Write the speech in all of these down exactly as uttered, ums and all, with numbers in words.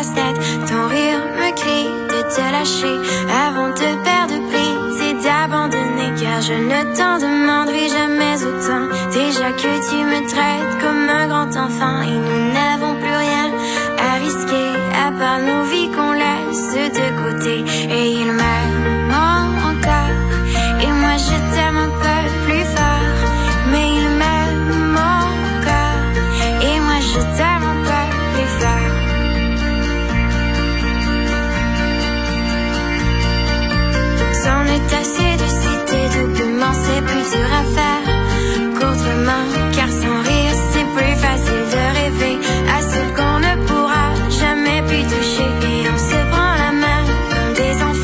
casse-tête. Ton rire me crie de te lâcher avant de perdre prise et d'abandonner. Car je ne t'en demanderai jamais autant. Déjà que tu me traites comme un grand enfant. Et nous n'avons plus rien à risquer à part nos vies qu'on laisse de côté. Et il m'aime encore et moi je t'aime un peu plus fort. Mais il m'aime encore et moi je t'aime un peu plus fort. C'en est assez de citer doublement, c'est plus dur à faire qu'autrement. Car sans rire c'est plus facile de rêver à ce qu'on ne pourra jamais plus toucher. Et on se prend la main comme des enfants.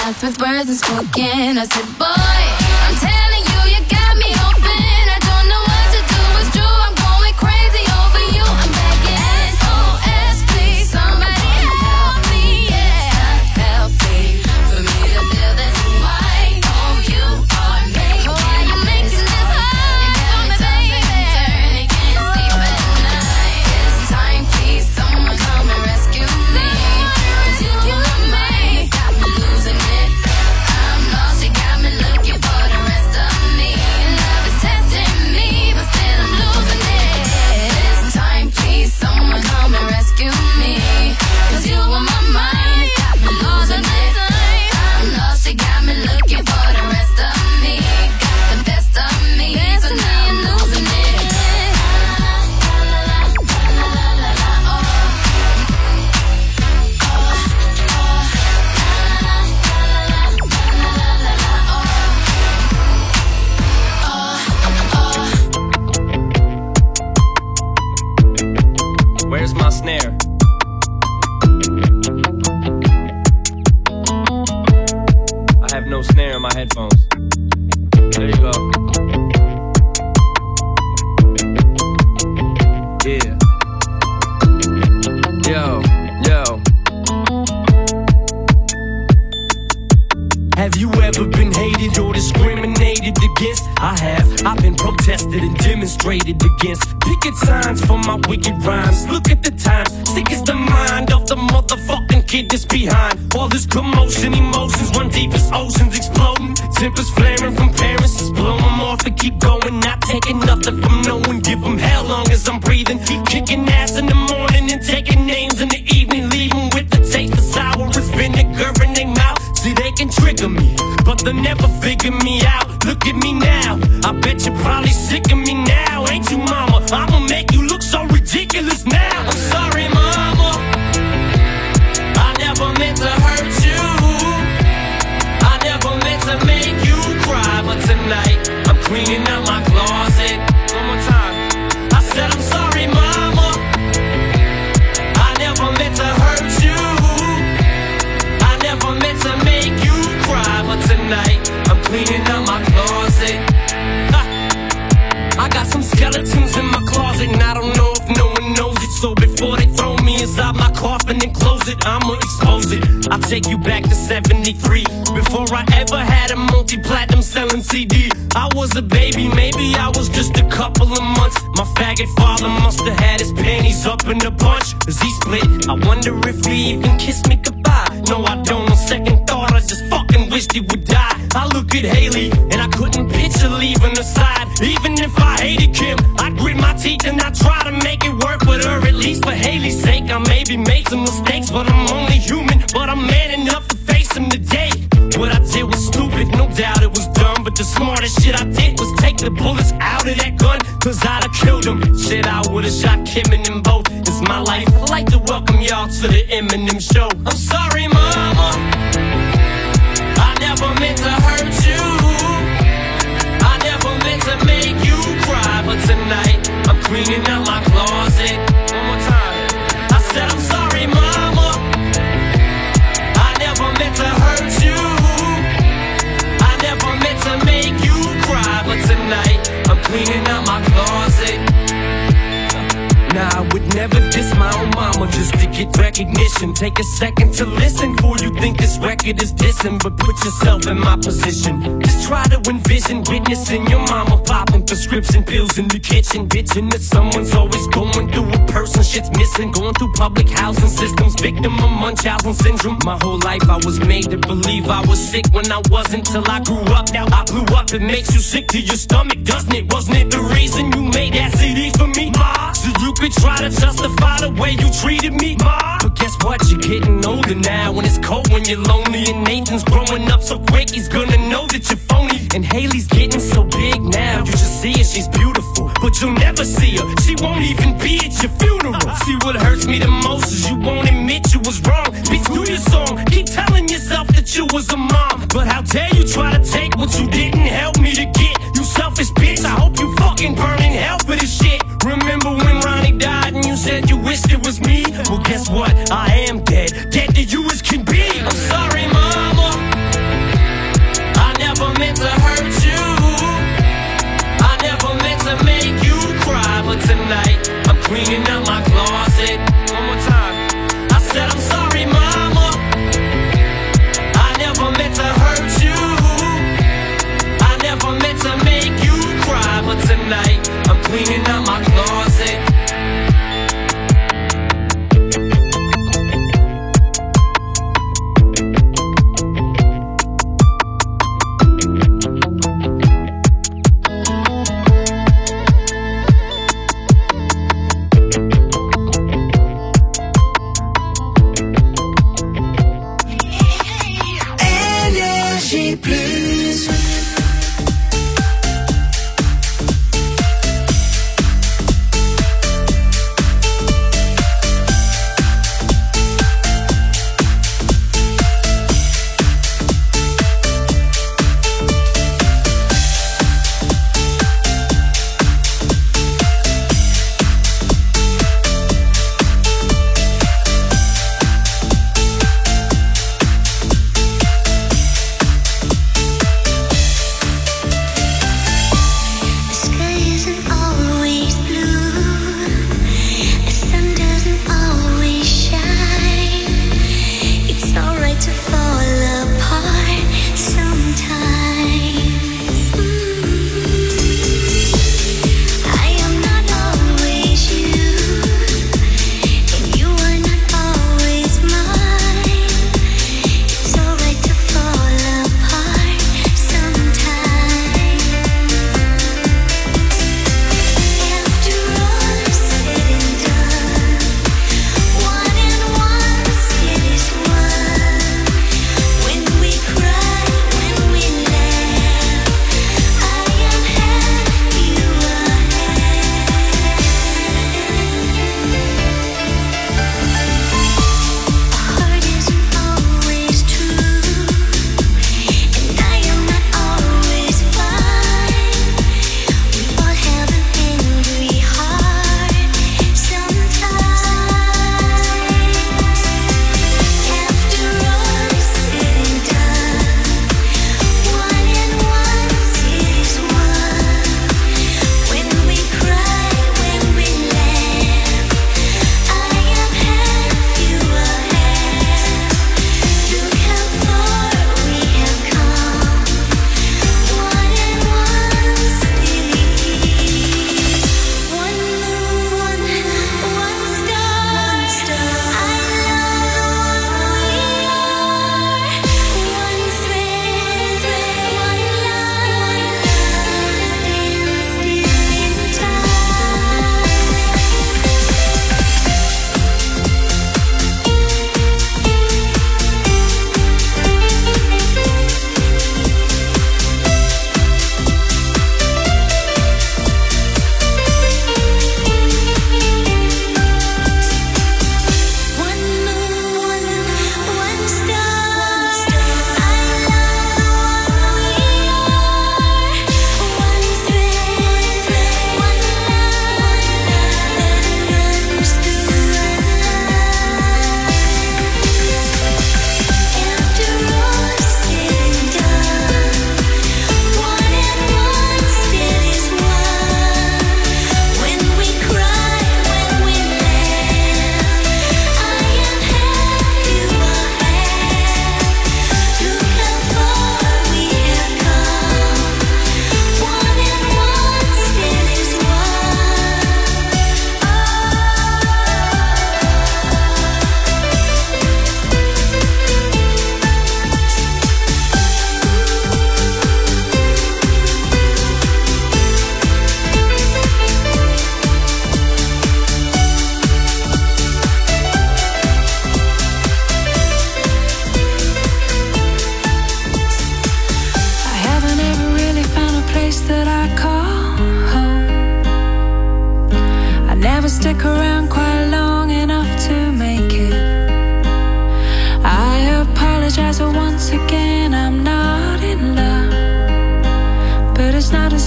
path with words unspoken. I said, boy, I'm telling you, you got me open. I don't know what to do, it's true, I'm going crazy over you. I'm begging, S O S, please, somebody help me, yeah. Help me, for me to feel this way. Oh, you are making Why you making this hard for me, baby? Can't sleep at night. This time, please, someone come and rescue me. Cause you are mine, got me losing it. I'm lost, you got me looking for the rest of me. Love is testing me, but still I'm losing it. This time, please, someone come and rescue me. Cause you are my mind, got me losing it. I'm lost, you got me looking for the rest of me. Got the best of me, so now I'm losing it. Where's my snare? I have no snare in my headphones. There you go. Yeah. Yo, yo. Have you ever been hated or discriminated against? I have. I've been protested and demonstrated against. Picket signs for my wicked rhymes. Look at the times. Sick is the mind of the motherfucking kid that's behind. All this commotion, emotions run deep as oceans exploding. Tempers flaring from parents, just blow them off and keep going. Not taking nothing from no one. Give them hell long as I'm breathing. Keep kicking ass in the morning and taking names in the evening. Leaving with the taste of sour as vinegar in their mouth. See, they can trigger me, but they'll never figure me out. Look at me now, I bet you're probably sick of me now. Ain't you, mama? I'ma make you look so ridiculous now. I'm sorry, mama, I never meant to hurt you. I never meant to make you cry, but tonight I'm cleaning out my closet. One more time, I said I'm sorry, mama, I never meant to hurt you. I never meant to make you cry, but tonight I'm cleaning out my closet. Ha. I got some skeletons in my closet, and I don't know if no one knows it. So before they throw me inside my coffin and close it, I'ma expose it. I'll take you back to seventy-three, before I ever had a multi-platinum selling C D. I was a baby, maybe I was just a couple of months. My faggot father must have had his panties up in a bunch. As he split, I wonder if he even kissed me goodbye. No, I don't. On second thought, I just fucking wished he would die. I look at Haley, and I couldn't picture leaving her side. Even if I hated Kim, I'd grit my teeth and I'd try to make it work with her. At least for Haley's sake, I maybe made some mistakes, but I'm only human. But I'm man enough to face him today. What I did was stupid, no doubt it was dumb, but the smartest shit I did was take the bullets out of that gun, cause I'd have killed him. Shit, I would've shot Kim and them both. It's my life, I'd like to welcome y'all to the Eminem show. I'm sorry, mama, I never meant to hurt you. I never meant to make you cry, but tonight I'm cleaning out my closet. One more time, I said I'm sorry, mama, I never meant to hurt you. I never meant to make you cry, but tonight I'm cleaning out my closet. Nah, I would never diss my own mama just to get recognition. Take a second to listen before you think this record is dissing, but put yourself in my position. Just try to envision witnessing your mama popping prescription pills in the kitchen, bitching that someone's always going through a person shit's missing. Going through public housing systems, victim of Munchausen syndrome. My whole life I was made to believe I was sick when I wasn't, till I grew up. Now I blew up. It makes you sick to your stomach, doesn't it? Wasn't it the reason you made that C D for me, ma? So you could try to justify the way you treated me, ma. But guess what? You're getting older now, and it's cold when you're lonely. And Nathan's growing up so quick, he's gonna know that you're phony. And Haley's getting so big now, you just see her, she's beautiful, but you'll never see her. She won't even be at your funeral. See, what hurts me the most is you won't admit you was wrong. Bitch, do your song, keep telling yourself that you was a mom, but how dare you try to take what you didn't help me to get. You selfish bitch, I hope you fucking burn in hell for this shit. Remember when Ronnie died and you said you wished it was me? Well, guess what? I am dead, dead to you as can be. I'm sorry, mama,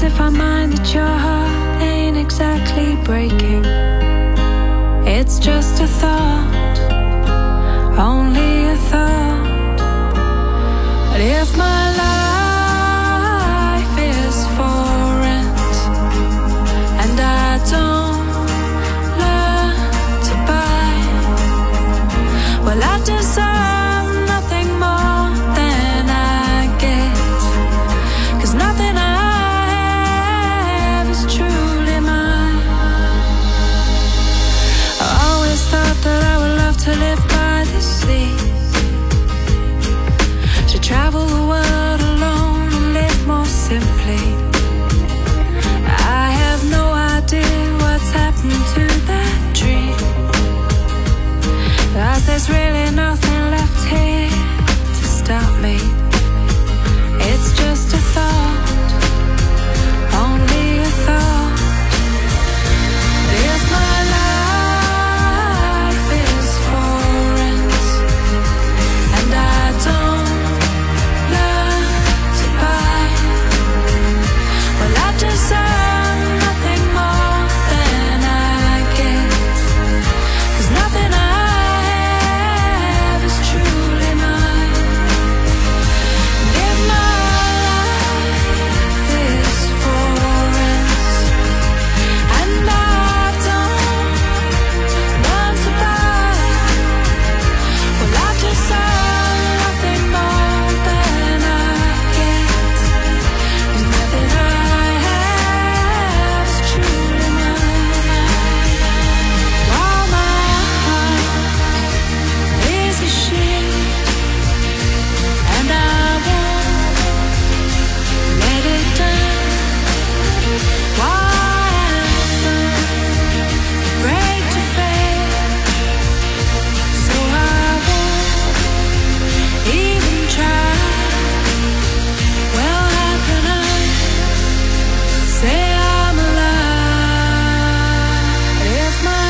if I mind that your heart ain't exactly breaking. It's just a thought, only a thought. But if my life is for rent and I don't learn to buy, well, I deserve nothing more than I get, 'cause nothing I have is truly mine. I always thought that I would love to live by the sea, to travel the world alone and live more simply. I have no idea what's happened to that dream, 'cause there's really nothing left here to stop me. It's just a thought, only a thought. If my life is for rent and I don't learn to buy, well, I deserve nothing more than I get, 'cause nothing I have is truly mine. If my life is for rent and I don't learn to buy, well, I deserve nothing more than I get, 'cause nothing I have is truly mine. While my heart is a ship and I won't let it down, why am I afraid to fail? So I won't even try. Well, how can I say I'm alive if my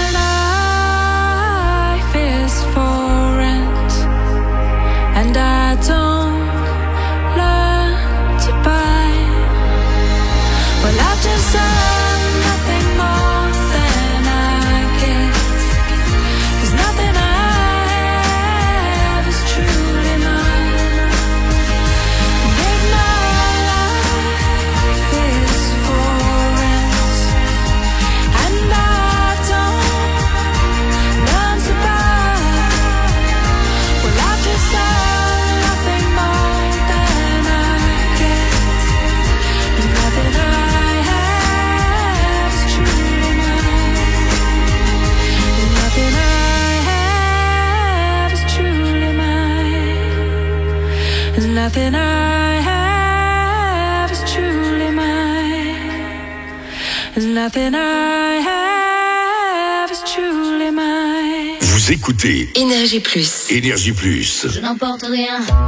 life is for rent and I don't learn to buy? Well, I deserve nothing more than I get, 'cause nothing I have is truly mine. If my life is for rent and I don't learn to buy, well, I deserve nothing more than I get, 'cause nothing I have is truly mine. Nothing I have is truly mine. There's nothing I have is truly mine. There's nothing I have is truly mine. Vous écoutez Énergie Plus. Énergie Plus. Je n'emporte rien.